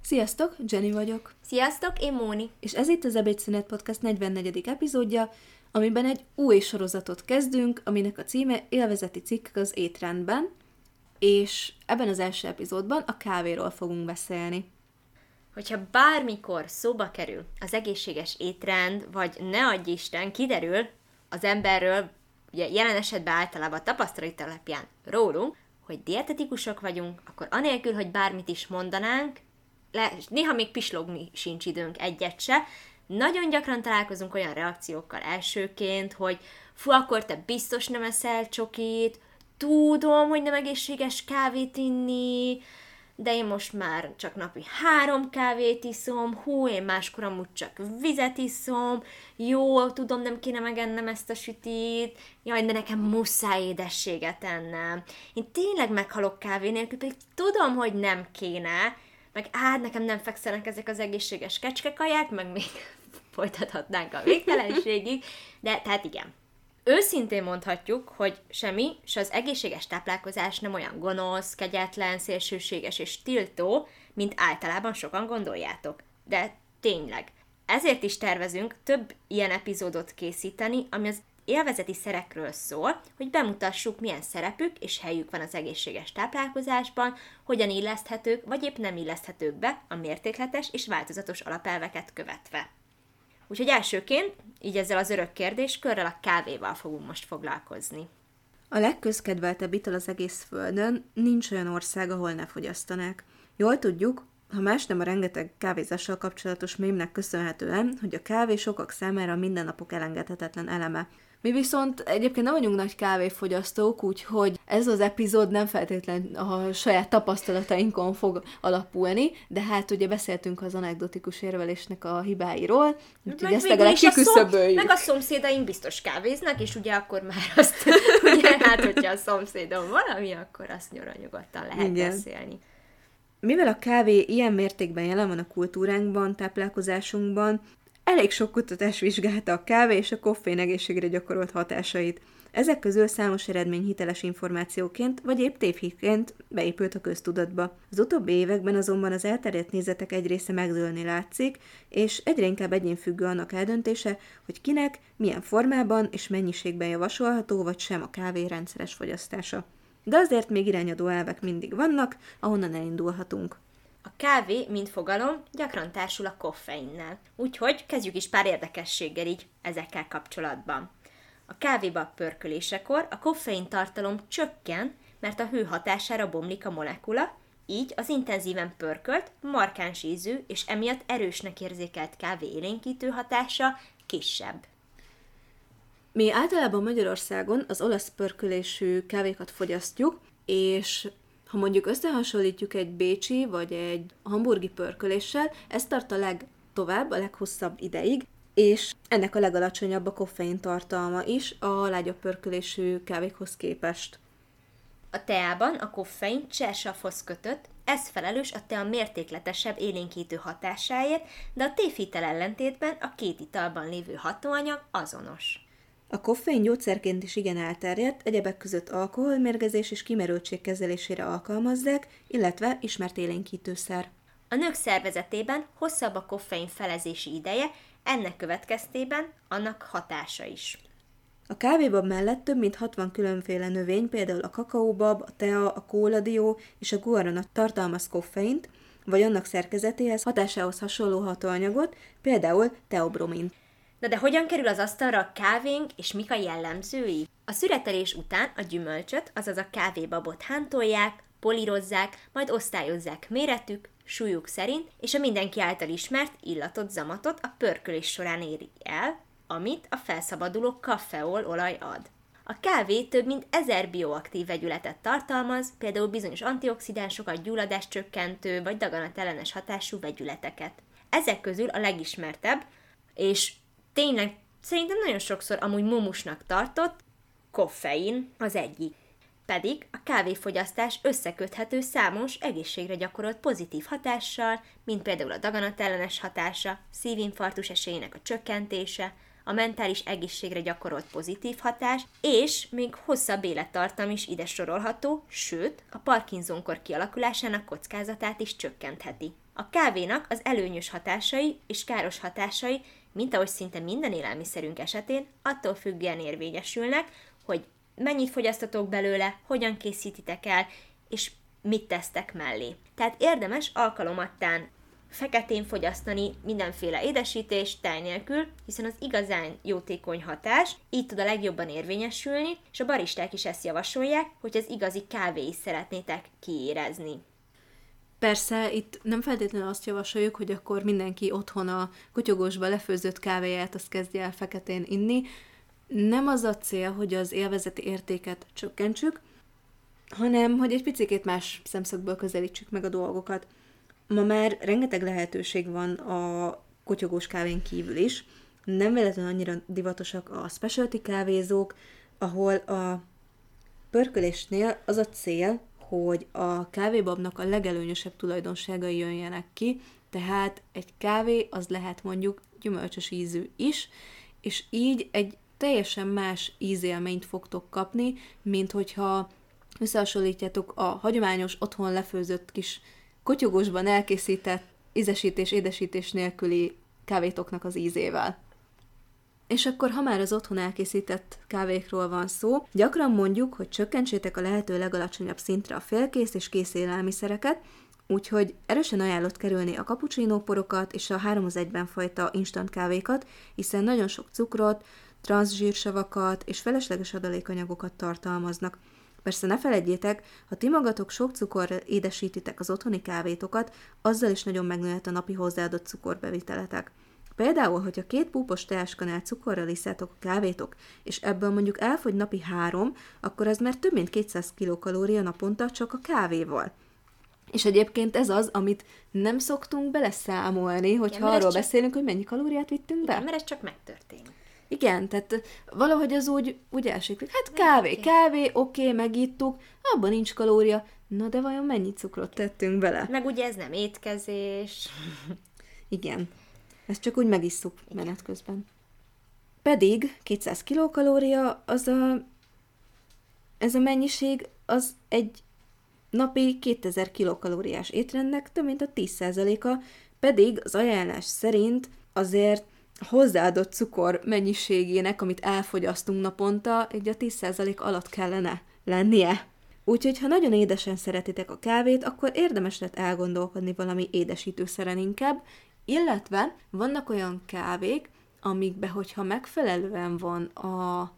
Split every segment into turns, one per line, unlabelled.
Sziasztok, Jenny vagyok.
Sziasztok, én Móni.
És ez itt az Ebédszünet Podcast 44. epizódja, amiben egy új sorozatot kezdünk, aminek a címe Élvezeti cikkek az étrendben, és ebben az első epizódban a kávéról fogunk beszélni.
Hogyha bármikor szóba kerül az egészséges étrend, vagy ne adj Isten, kiderül az emberről, ugye jelen esetben általában a tapasztalat alapján rólunk, hogy dietetikusok vagyunk, akkor anélkül, hogy bármit is mondanánk, néha még pislogni sincs időnk egyet se, nagyon gyakran találkozunk olyan reakciókkal elsőként, hogy fú, akkor te biztos nem eszel csokit, tudom, hogy nem egészséges kávét inni, de én most már csak napi 3 kávét iszom, én máskor amúgy csak vizet iszom, jó, tudom, nem kéne megennem ezt a sütit, jaj, de nekem muszáj édességet ennem. Én tényleg meghalok kávé nélkül, pedig tudom, hogy nem kéne, meg nekem nem fekszenek ezek az egészséges kecskekaják, meg még folytathatnánk a végtelenségig, de tehát igen. Őszintén mondhatjuk, hogy semmi, s az egészséges táplálkozás nem olyan gonosz, kegyetlen, szélsőséges és tiltó, mint általában sokan gondoljátok. De tényleg. Ezért is tervezünk több ilyen epizódot készíteni, ami az élvezeti szerekről szól, hogy bemutassuk, milyen szerepük és helyük van az egészséges táplálkozásban, hogyan illeszthetők, vagy épp nem illeszthetők be a mértékletes és változatos alapelveket követve. Úgyhogy elsőként, így ezzel az örök kérdéskörrel a kávéval fogunk most foglalkozni.
A legközkedveltebb ital az egész földön, nincs olyan ország, ahol ne fogyasztanák. Jól tudjuk, ha más nem a rengeteg kávézással kapcsolatos mémnek köszönhetően, hogy a kávé sokak számára a mindennapok elengedhetetlen eleme. Mi viszont egyébként nem vagyunk nagy kávéfogyasztók, úgyhogy ez az epizód nem feltétlenül a saját tapasztalatainkon fog alapulni, de hát ugye beszéltünk az anekdotikus érvelésnek a hibáiról, úgyhogy ezt legalább kiküszöböljük.
Meg a szomszédaink biztos kávéznak, és ugye akkor már azt, ugye hát, hogyha a szomszédom valami, akkor azt nyugodtan lehet beszélni.
Mivel a kávé ilyen mértékben jelen van a kultúránkban, táplálkozásunkban, elég sok kutatás vizsgálta a kávé és a koffein egészségre gyakorolt hatásait. Ezek közül számos eredmény hiteles információként, vagy épp tévhitként beépült a köztudatba. Az utóbbi években azonban az elterjedt nézetek egy része megdőlni látszik, és egyre inkább egyénfüggő annak eldöntése, hogy kinek, milyen formában és mennyiségben javasolható vagy sem a kávé rendszeres fogyasztása. De azért még irányadó elvek mindig vannak, ahonnan elindulhatunk.
A kávé, mint fogalom, gyakran társul a koffeinnel. Úgyhogy kezdjük is pár érdekességgel így ezekkel kapcsolatban. A kávéba pörkölésekor a koffein tartalom csökken, mert a hő hatására bomlik a molekula, így az intenzíven pörkölt, markáns ízű és emiatt erősnek érzékelt kávé élénkítő hatása kisebb.
Mi általában Magyarországon az olasz pörkölésű kávékat fogyasztjuk, és ha mondjuk összehasonlítjuk egy bécsi vagy egy hamburgi pörköléssel, ez tart a legtovább, a leghosszabb ideig, és ennek a legalacsonyabb a koffein tartalma is a lágyabb pörkölésű kávékhoz képest.
A teában a koffein csersavhoz kötött, ez felelős a tea mértékletesebb élénkítő hatásáért, de a tévhitel ellentétben a két italban lévő hatóanyag azonos.
A koffein gyógyszerként is igen elterjedt, egyebek között alkoholmérgezés és kimerültség kezelésére alkalmazzák, illetve ismert élénkítőszer.
A nők szervezetében hosszabb a koffein felezési ideje, ennek következtében annak hatása is.
A kávébab mellett több mint 60 különféle növény, például a kakaóbab, a tea, a kóladió és a guarana tartalmaz koffeint, vagy annak szerkezetéhez, hatásához hasonló hatóanyagot, például teobromint.
De hogyan kerül az asztalra a kávénk, és mik a jellemzői? A szüretelés után a gyümölcsöt, azaz a kávébabot hántolják, polírozzák, majd osztályozzák méretük, súlyuk szerint, és a mindenki által ismert illatot, zamatot a pörkölés során éri el, amit a felszabaduló kaffeol olaj ad. A kávé több mint 1000 bioaktív vegyületet tartalmaz, például bizonyos antioxidánsokat, gyulladáscsökkentő vagy daganatellenes hatású vegyületeket. Ezek közül a legismertebb, és tényleg szerintem nagyon sokszor amúgy mumusnak tartott, koffein az egyik. Pedig a kávéfogyasztás összeköthető számos egészségre gyakorolt pozitív hatással, mint például a daganatellenes hatása, szívinfarktus esélyének a csökkentése, a mentális egészségre gyakorolt pozitív hatás, és még hosszabb élettartam is ide sorolható, sőt, a Parkinson-kor kialakulásának kockázatát is csökkentheti. A kávénak az előnyös hatásai és káros hatásai, mint ahogy szinte minden élelmiszerünk esetén, attól függően érvényesülnek, hogy mennyit fogyasztatok belőle, hogyan készítitek el, és mit tesztek mellé. Tehát érdemes alkalomattán feketén fogyasztani mindenféle édesítés, tej nélkül, hiszen az igazán jótékony hatás így tud a legjobban érvényesülni, és a baristák is ezt javasolják, hogy az igazi kávéit szeretnétek kiérezni.
Persze, itt nem feltétlenül azt javasoljuk, hogy akkor mindenki otthon a kotyogósba lefőzött kávéját azt kezdje el feketén inni. Nem az a cél, hogy az élvezeti értéket csökkentsük, hanem hogy egy picikét más szemszögből közelítsük meg a dolgokat. Ma már rengeteg lehetőség van a kotyogós kávén kívül is. Nem véletlenül annyira divatosak a specialty kávézók, ahol a pörkölésnél az a cél, hogy a kávébabnak a legelőnyösebb tulajdonságai jöjjenek ki, tehát egy kávé az lehet mondjuk gyümölcsös ízű is, és így egy teljesen más ízélményt fogtok kapni, mint hogyha összehasonlítjátok a hagyományos, otthon lefőzött kis kotyogósban elkészített ízesítés, édesítés nélküli kávétoknak az ízével. És akkor, ha már az otthon elkészített kávékról van szó, gyakran mondjuk, hogy csökkentsétek a lehető legalacsonyabb szintre a félkész és kész élelmiszereket, úgyhogy erősen ajánlott kerülni a cappuccino porokat és a 3-1-ben fajta instant kávékat, hiszen nagyon sok cukrot, transzsírsavakat és felesleges adalékanyagokat tartalmaznak. Persze ne feledjétek, ha ti magatok sok cukorral édesítitek az otthoni kávétokat, azzal is nagyon megnőhet a napi hozzáadott cukorbeviteletek. Például, hogyha 2 púpos teáskanál cukorral iszátok a kávétok, és ebből mondjuk elfogy napi 3, akkor az már több mint 200 kilokalória naponta csak a kávéval. És egyébként ez az, amit nem szoktunk beleszámolni, hogyha arról beszélünk, hogy mennyi kalóriát vittünk be.
Igen, mert ez csak megtörténik.
Igen, tehát valahogy az úgy elsiklik. Hát kávé, oké, megittuk, abban nincs kalória. Na de vajon mennyi cukrot tettünk bele?
Meg ugye ez nem étkezés.
Igen, ezt csak úgy megisszuk menet közben. Pedig 200 kilokalória, ez a mennyiség, az egy napi 2000 kilokalóriás étrendnek több mint a 10%-a, pedig az ajánlás szerint azért hozzáadott cukor mennyiségének, amit elfogyasztunk naponta, egy a 10% alatt kellene lennie. Úgyhogy, ha nagyon édesen szeretitek a kávét, akkor érdemes lett elgondolkodni valami édesítőszeren inkább, illetve vannak olyan kávék, amikbe, hogyha megfelelően van a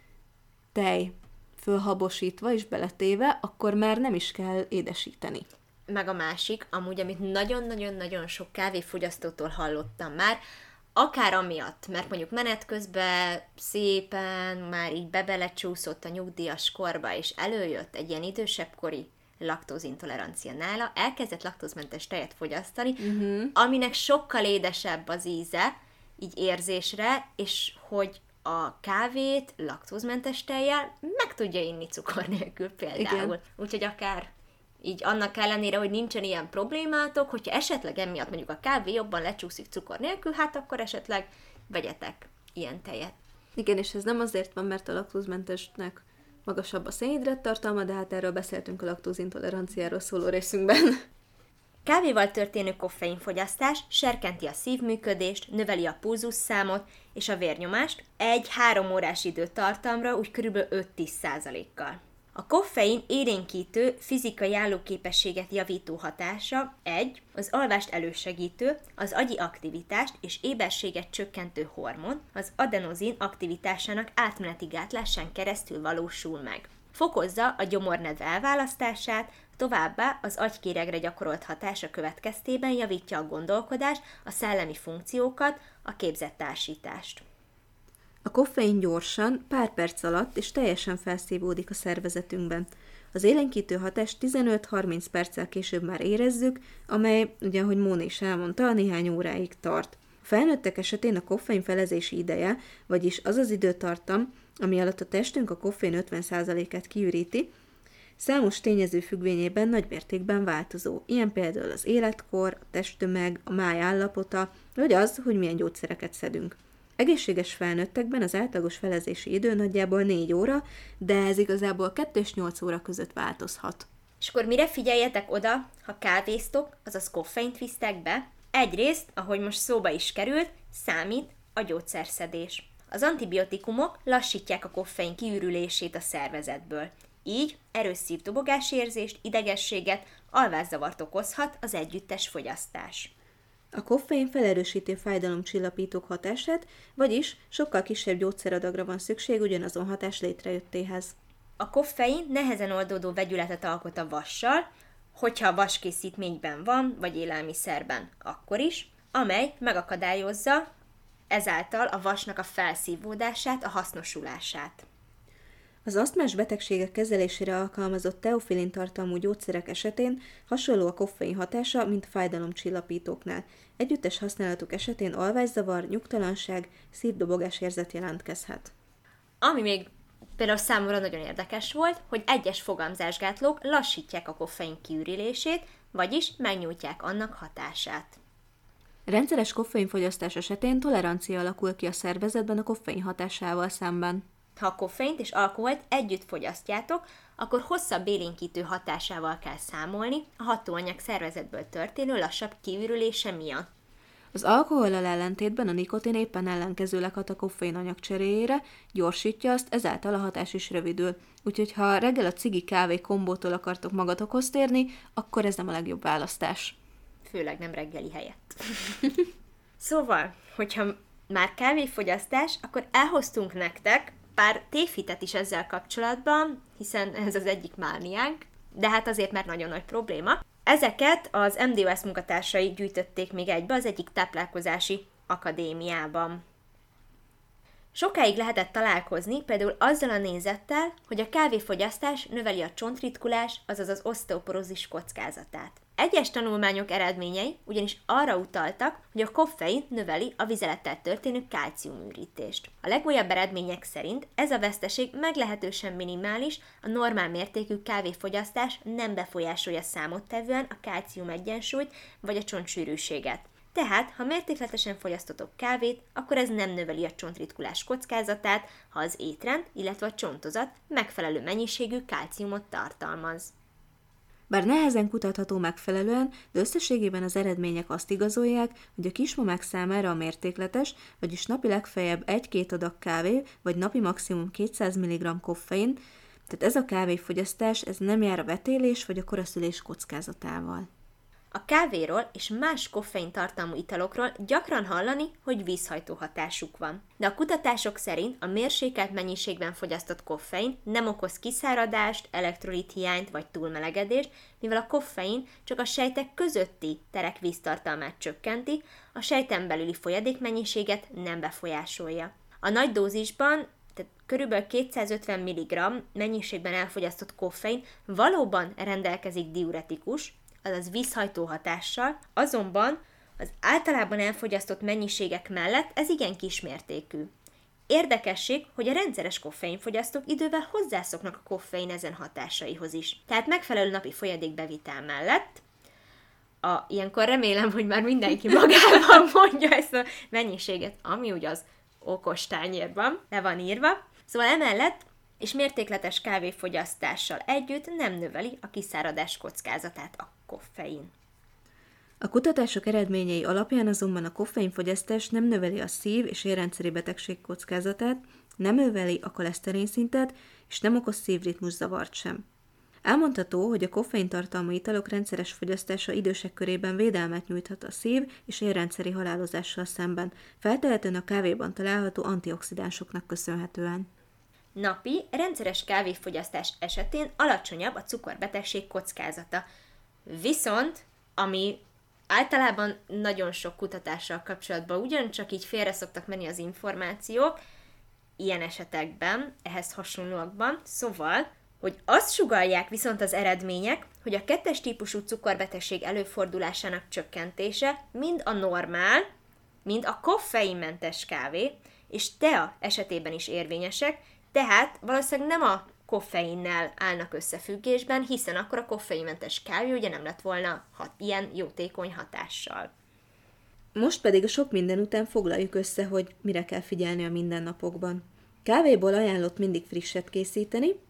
tej fölhabosítva és beletéve, akkor már nem is kell édesíteni.
Meg a másik, amúgy, amit nagyon-nagyon-nagyon sok kávéfogyasztótól hallottam már, akár amiatt, mert mondjuk menet közben szépen már így bebelecsúszott a nyugdíjas korba, és előjött egy ilyen idősebb kori laktózintolerancia nála, elkezdett laktózmentes tejet fogyasztani, aminek sokkal édesebb az íze, így érzésre, és hogy a kávét laktózmentes tejjel meg tudja inni cukor nélkül például. Igen. Úgyhogy akár így annak ellenére, hogy nincsen ilyen problémátok, hogyha esetleg emiatt mondjuk a kávé jobban lecsúszik cukor nélkül, hát akkor esetleg vegyetek ilyen tejet.
Igen, és ez nem azért van, mert a laktózmentesnek magasabb a szénhidrát tartalma, de hát erről beszéltünk a laktózintoleranciáról szóló részünkben.
Kávéval történő koffeinfogyasztás serkenti a szívműködést, növeli a pulzusszámot és a vérnyomást egy 3 órás időtartamra úgy kb. 5-10%-kal. A koffein élénkítő, fizikai állóképességet javító hatása 1. Az alvást elősegítő, az agyi aktivitást és éberséget csökkentő hormon, az adenozin aktivitásának átmeneti gátlásán keresztül valósul meg. Fokozza a gyomornedve elválasztását, továbbá az agykéregre gyakorolt hatása következtében javítja a gondolkodást, a szellemi funkciókat, a képzett társítást.
A koffein gyorsan, pár perc alatt és teljesen felszívódik a szervezetünkben. Az élénkítő hatást 15-30 perccel később már érezzük, amely, ugye, ahogy Móni is elmondta, néhány óráig tart. A felnőttek esetén a koffein felezési ideje, vagyis az az időtartam, ami alatt a testünk a koffein 50%-át kiüríti, számos tényező függvényében nagymértékben változó. Ilyen például az életkor, a testtömeg, a máj állapota, vagy az, hogy milyen gyógyszereket szedünk. Egészséges felnőttekben az átlagos felezési idő nagyjából 4 óra, de ez igazából 2 és 8 óra között változhat.
És akkor mire figyeljetek oda, ha kávéztok, azaz koffeint visztek be? Egyrészt, ahogy most szóba is került, számít a gyógyszerszedés. Az antibiotikumok lassítják a koffein kiürülését a szervezetből. Így erős szívdobogásérzést, idegességet, alvászavart okozhat az együttes fogyasztás.
A koffein felerősíti a fájdalomcsillapítók hatását, vagyis sokkal kisebb gyógyszeradagra van szükség ugyanazon hatás létrejöttéhez.
A koffein nehezen oldódó vegyületet alkot a vassal, hogyha a vaskészítményben van, vagy élelmiszerben, akkor is, amely megakadályozza ezáltal a vasnak a felszívódását, a hasznosulását.
Az asztmás betegségek kezelésére alkalmazott teofilin tartalmú gyógyszerek esetén hasonló a koffein hatása, mint a fájdalomcsillapítóknál. Együttes használatuk esetén alvászavar, nyugtalanság, szívdobogás érzet jelentkezhet.
Ami még például számomra nagyon érdekes volt, hogy egyes fogamzásgátlók lassítják a koffein kiürülését, vagyis megnyújtják annak hatását.
Rendszeres koffeinfogyasztás esetén tolerancia alakul ki a szervezetben a koffein hatásával szemben.
Ha a koffeint és alkoholt együtt fogyasztjátok, akkor hosszabb élénkítő hatásával kell számolni a hatóanyag szervezetből történő lassabb kiürülése miatt.
Az alkohollal ellentétben a nikotin éppen ellenkezőleg hat a koffein anyag cseréjére, gyorsítja azt, ezáltal a hatás is rövidül. Úgyhogy ha reggel a cigi-kávé kombótól akartok magatokhoz térni, akkor ez nem a legjobb választás.
Főleg nem reggeli helyett. Szóval, hogyha már kávéfogyasztás, akkor elhoztunk nektek pár tévhitet is ezzel kapcsolatban, hiszen ez az egyik mániánk, de hát azért, mert nagyon nagy probléma. Ezeket az MDOS munkatársai gyűjtötték még egybe az egyik táplálkozási akadémiában. Sokáig lehetett találkozni például azzal a nézettel, hogy a kávéfogyasztás növeli a csontritkulás, azaz az oszteoporózis kockázatát. Egyes tanulmányok eredményei ugyanis arra utaltak, hogy a koffein növeli a vizelettel történő kálciuműrítést. A legújabb eredmények szerint ez a veszteség meglehetősen minimális, a normál mértékű kávéfogyasztás nem befolyásolja számottevően a kálcium egyensúlyt vagy a csontsűrűséget. Tehát, ha mértékletesen fogyasztotok kávét, akkor ez nem növeli a csontritkulás kockázatát, ha az étrend, illetve a csontozat megfelelő mennyiségű kálciumot tartalmaz.
Bár nehezen kutatható megfelelően, de összességében az eredmények azt igazolják, hogy a kismamák számára a mértékletes, vagyis napi legfeljebb 1-2 adag kávé, vagy napi maximum 200 mg koffein, tehát ez a kávéfogyasztás ez nem jár a vetélés vagy a koraszülés kockázatával.
A kávéról és más koffein tartalmú italokról gyakran hallani, hogy vízhajtó hatásuk van. De a kutatások szerint a mérsékelt mennyiségben fogyasztott koffein nem okoz kiszáradást, elektrolithiányt vagy túlmelegedést, mivel a koffein csak a sejtek közötti terek víztartalmát csökkenti, a sejten belüli folyadékmennyiséget nem befolyásolja. A nagy dózisban, tehát körülbelül 250 mg mennyiségben elfogyasztott koffein valóban rendelkezik diuretikus, azaz vízhajtó hatással, azonban az általában elfogyasztott mennyiségek mellett ez igen kismértékű. Érdekesség, hogy a rendszeres koffeinfogyasztók idővel hozzászoknak a koffein ezen hatásaihoz is. Tehát megfelelő napi folyadékbevitel mellett, ilyenkor remélem, hogy már mindenki magában mondja ezt a mennyiséget, ami ugye az okostányérban le van írva. Szóval emellett és mértékletes kávéfogyasztással együtt nem növeli a kiszáradás kockázatát a koffein.
A kutatások eredményei alapján azonban a koffeinfogyasztás nem növeli a szív- és érrendszeri betegség kockázatát, nem növeli a koleszterinszintet, és nem okoz szívritmuszavart sem. Elmondható, hogy a koffeintartalmú italok rendszeres fogyasztása idősek körében védelmet nyújthat a szív- és érrendszeri halálozással szemben, feltehetően a kávéban található antioxidánsoknak köszönhetően.
Napi, rendszeres kávéfogyasztás esetén alacsonyabb a cukorbetegség kockázata. Viszont, ami általában nagyon sok kutatással kapcsolatban ugyancsak így félre szoktak menni az információk, ilyen esetekben, ehhez hasonlóakban, szóval, hogy azt sugallják viszont az eredmények, hogy a 2-es típusú cukorbetegség előfordulásának csökkentése mind a normál, mind a koffeinmentes kávé és tea esetében is érvényesek, tehát valószínűleg nem a koffeinnel állnak összefüggésben, hiszen akkor a koffeinmentes kávé ugye nem lett volna ilyen jótékony hatással.
Most pedig a sok minden után foglaljuk össze, hogy mire kell figyelni a mindennapokban. Kávéból ajánlott mindig frisset készíteni,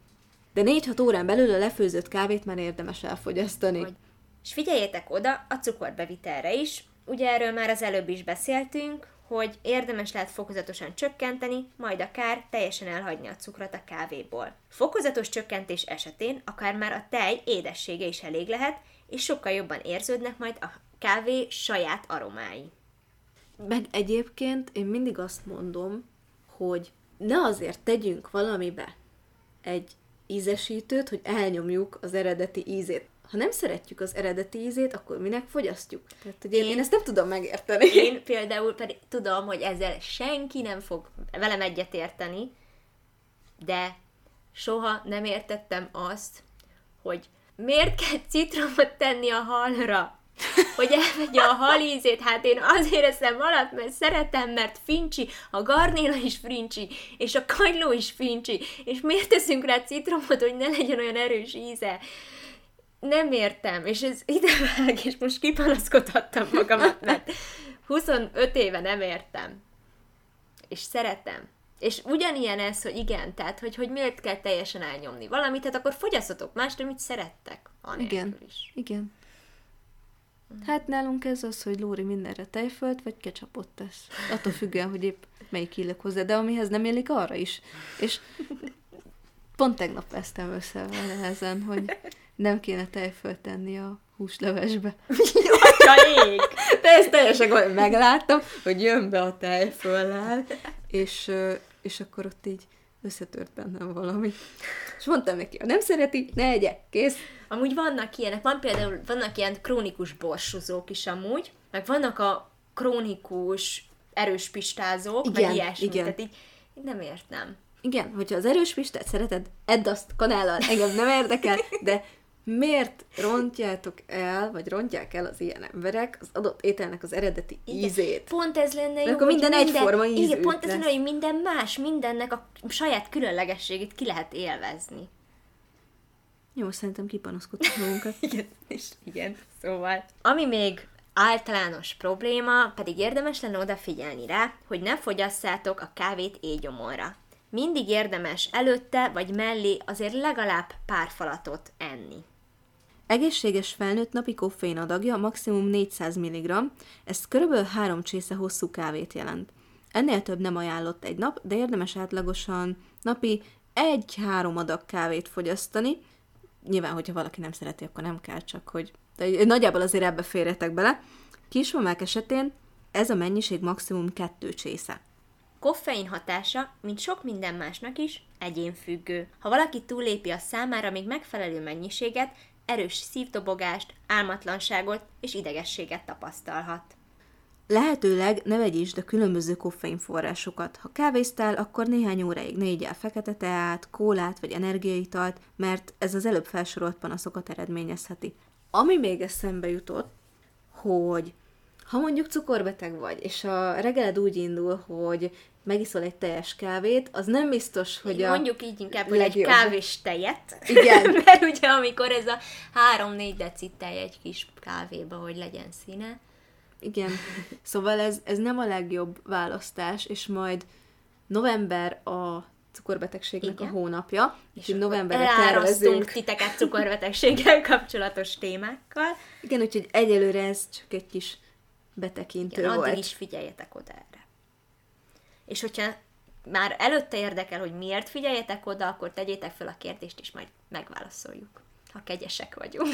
De 4-6 órán belül a lefőzött kávét már érdemes elfogyasztani.
És figyeljétek oda a cukorbevitelre is, ugye erről már az előbb is beszéltünk, hogy érdemes lehet fokozatosan csökkenteni, majd akár teljesen elhagyni a cukrot a kávéból. Fokozatos csökkentés esetén akár már a tej édessége is elég lehet, és sokkal jobban érződnek majd a kávé saját aromái.
Meg egyébként én mindig azt mondom, hogy ne azért tegyünk valamibe egy ízesítőt, hogy elnyomjuk az eredeti ízét. Ha nem szeretjük az eredeti ízét, akkor minek fogyasztjuk? Tehát, hogy én ezt nem tudom megérteni.
Én például pedig tudom, hogy ezzel senki nem fog velem egyetérteni, de soha nem értettem azt, hogy miért kell citromot tenni a halra, hogy elvegye a hal ízét. Hát én azért eszem halat, mert szeretem, mert fincsi, a garnéla is fincsi, és a kagyló is fincsi, és miért teszünk rá citromot, hogy ne legyen olyan erős íze? Nem értem, és ez idevág, és most kipanaszkodhattam magamat, mert 25 éve nem értem. És szeretem. És ugyanilyen ez, hogy igen, tehát, hogy miért kell teljesen elnyomni valamit, tehát akkor fogyasszatok mást, amit szerettek.
Igen,
is.
igen. Hát nálunk ez az, hogy Lóri mindenre tejfölt, vagy ketchupot tesz. Attól függően, hogy épp melyik illek hozzá, de amihez nem illik, arra is. És pont tegnap vesztem össze vele ezen, hogy nem kéne tejfölt tenni a húslevesbe.
Atya ég!
De ezt teljesen megláttam, hogy jön be a tejföllel, és akkor ott így összetört bennem valami. És mondtam neki, ha nem szereti, ne egye, kész.
Amúgy vannak ilyenek, vannak ilyen krónikus borsuzók is amúgy, meg vannak a krónikus erős pistázók,
igen,
meg ilyesmi.
igen.
Tehát így nem értem.
Igen, hogyha az erős pistát szereted, edd azt kanállal, engem nem érdekel, de miért rontják el az ilyen emberek az adott ételnek az eredeti ízét?
Pont ez lenne jó,
akkor minden egyforma ízű.
Igen, pont ez lenne, hogy minden más, mindennek a saját különlegességét ki lehet élvezni.
Jó, szerintem kipanaszkodtuk magunkat.
Igen, szóval. Ami még általános probléma, pedig érdemes lenne odafigyelni rá, hogy ne fogyasszátok a kávét éjgyomorra. Mindig érdemes előtte vagy mellé azért legalább pár falatot enni.
Egészséges felnőtt napi koffein adagja maximum 400 mg, ez kb. 3 csésze hosszú kávét jelent. Ennél több nem ajánlott egy nap, de érdemes átlagosan napi 1-3 adag kávét fogyasztani. Nyilván, hogyha valaki nem szereti, akkor nem kell, csak hogy de nagyjából azért ebbe férjetek bele. Kismamák esetén ez a mennyiség maximum 2 csésze.
Koffein hatása, mint sok minden másnak is, egyénfüggő. Ha valaki túllépi a számára még megfelelő mennyiséget, erős szívdobogást, álmatlanságot és idegességet tapasztalhat.
Lehetőleg ne vegyítsd a különböző koffeinforrásokat. Ha kávéztál, akkor néhány óráig ne igyál fekete teát, kólát vagy energiaitalt, mert ez az előbb felsorolt panaszokat eredményezheti. Ami még eszembe jutott, hogy ha mondjuk cukorbeteg vagy, és a reggeled úgy indul, hogy megiszol egy teljes kávét, az nem biztos, hogy
mondjuk így inkább, hogy egy kávés tejet.
Igen.
Mert ugye amikor ez a 3-4 deci tej egy kis kávéba, hogy legyen színe.
Igen. Szóval ez nem a legjobb választás, és majd november a cukorbetegségnek igen. a hónapja, és novemberre tervezünk.
Titeket cukorbetegséggel kapcsolatos témákkal.
Igen, úgyhogy egyelőre ez csak egy kis betekintő
igen,
volt.
Addig is figyeljetek oda erre. És hogyha már előtte érdekel, hogy miért figyeljetek oda, akkor tegyétek fel a kérdést, és majd megválaszoljuk, ha kegyesek vagyunk.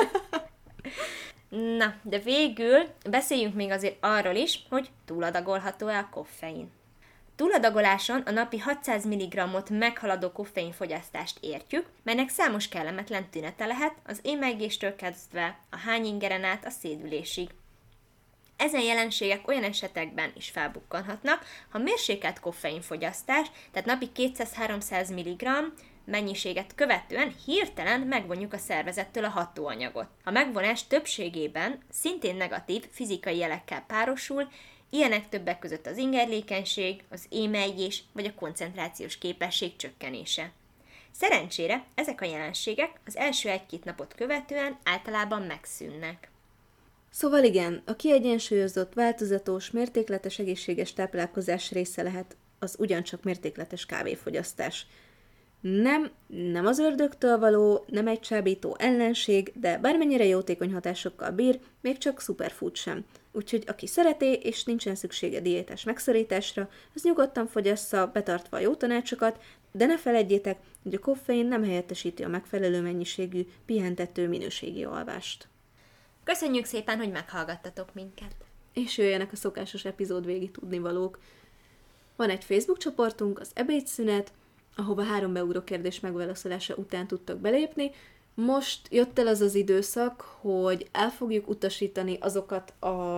Na, de végül beszéljünk még azért arról is, hogy túladagolható-e a koffein. Túladagoláson a napi 600 mg-ot meghaladó koffeinfogyasztást értjük, melynek számos kellemetlen tünete lehet, az émelygéstől kezdve a hányingeren át a szédülésig. Ezen jelenségek olyan esetekben is felbukkanhatnak, ha mérsékelt koffeinfogyasztás, tehát napi 200-300 mg mennyiséget követően hirtelen megvonjuk a szervezettől a hatóanyagot. A megvonás többségében szintén negatív fizikai jelekkel párosul, ilyenek többek között az ingerlékenység, az émelygés vagy a koncentrációs képesség csökkenése. Szerencsére ezek a jelenségek az első 1-2 napot követően általában megszűnnek.
Szóval igen, a kiegyensúlyozott, változatos, mértékletes egészséges táplálkozás része lehet az ugyancsak mértékletes kávéfogyasztás. Nem az ördögtől való, nem egy csábító ellenség, de bármennyire jótékony hatásokkal bír, még csak superfood sem. Úgyhogy aki szereti, és nincsen szüksége diétás megszorításra, az nyugodtan fogyassza, betartva a jó tanácsokat, de ne feledjétek, hogy a koffein nem helyettesíti a megfelelő mennyiségű, pihentető minőségi alvást.
Köszönjük szépen, hogy meghallgattatok minket!
És jöjjenek a szokásos epizód végi tudnivalók. Van egy Facebook csoportunk, az Ebédszünet, ahova 3 beugró kérdés megválaszolása után tudtak belépni. Most jött el az az időszak, hogy el fogjuk utasítani azokat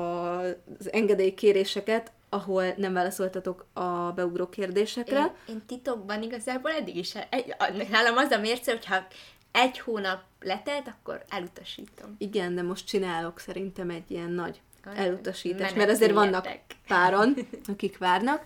az engedélykéréseket, ahol nem válaszoltatok a beugró kérdésekre.
Én titokban igazából eddig is. Nálam az a mérce, hogyha 1 hónap letelt, akkor elutasítom.
Igen, de most csinálok szerintem egy ilyen nagy elutasítást, mert
Meneküljetek.
azért vannak páran, akik várnak.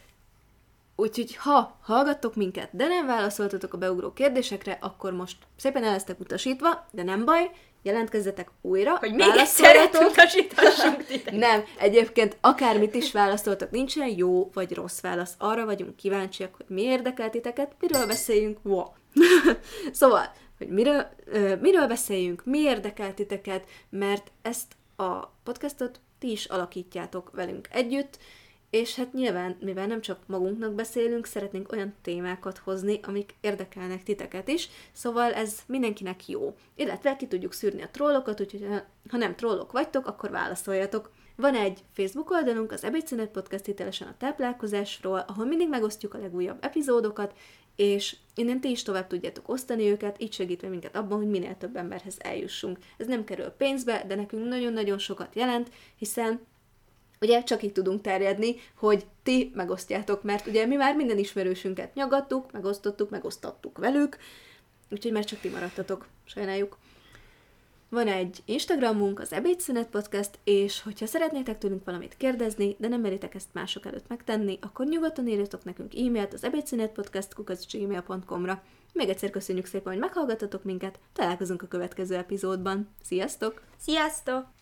Úgyhogy ha hallgattok minket, de nem válaszoltatok a beugró kérdésekre, akkor most szépen el lesztek utasítva, de nem baj, jelentkezzetek újra,
hogy még egyszer utasítassunk titeket.
Nem, egyébként akármit is válaszoltak, nincsen jó vagy rossz válasz. Arra vagyunk kíváncsiak, hogy mi érdekel titeket, miről beszéljünk. Wow. Szóval, hogy miről beszéljünk, mi érdekel titeket, mert ezt a podcastot ti is alakítjátok velünk együtt, és hát nyilván, mivel nem csak magunknak beszélünk, szeretnénk olyan témákat hozni, amik érdekelnek titeket is, szóval ez mindenkinek jó. Illetve ki tudjuk szűrni a trollokat, úgyhogy ha nem trollok vagytok, akkor válaszoljatok. Van egy Facebook oldalunk, az Ebédszünet Podcast hitelesen a táplálkozásról, ahol mindig megosztjuk a legújabb epizódokat, és innen ti is tovább tudjátok osztani őket, így segítve minket abban, hogy minél több emberhez eljussunk. Ez nem kerül pénzbe, de nekünk nagyon-nagyon sokat jelent, hiszen ugye csak így tudunk terjedni, hogy ti megosztjátok, mert ugye mi már minden ismerősünket nyaggattuk, megosztottuk velük, úgyhogy már csak ti maradtatok, sajnáljuk. Van egy Instagramunk, az Ebédszünet Podcast, és hogyha szeretnétek tőlünk valamit kérdezni, de nem meritek ezt mások előtt megtenni, akkor nyugodtan írjatok nekünk e-mailt az ebédszünetpodcast@gmail.com-ra. Még egyszer köszönjük szépen, hogy meghallgattatok minket, találkozunk a következő epizódban. Sziasztok!
Sziasztok!